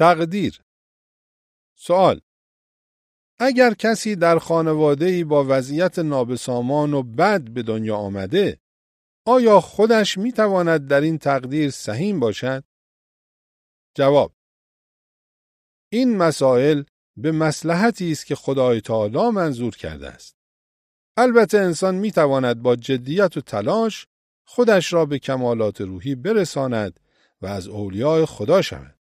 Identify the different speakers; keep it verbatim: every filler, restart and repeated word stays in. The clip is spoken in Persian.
Speaker 1: تقدیر. سوال: اگر کسی در خانواده‌ای با وضعیت نابسامان و بد به دنیا آمده، آیا خودش میتواند در این تقدیر سهیم باشد؟ جواب: این مسائل به مصلحتی است که خدای تعالی منظور کرده است. البته انسان میتواند با جدیت و تلاش خودش را به کمالات روحی برساند و از اولیاء خدا شود.